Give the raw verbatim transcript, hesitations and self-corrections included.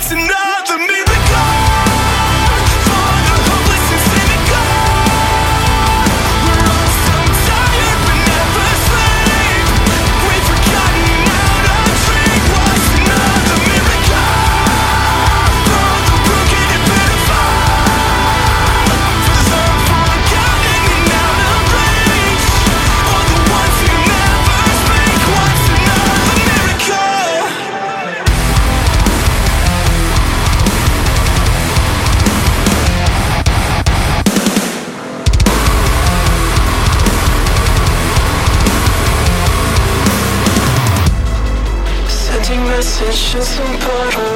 what's another miracle for the hopeless and cynical? We're all so tired but never sleep. We've forgotten how to drink. What's another miracle for the broken and pitiful? For those forgotten and out of reach, or the ones who never speak. What's another miracle? Sending messages in bottles.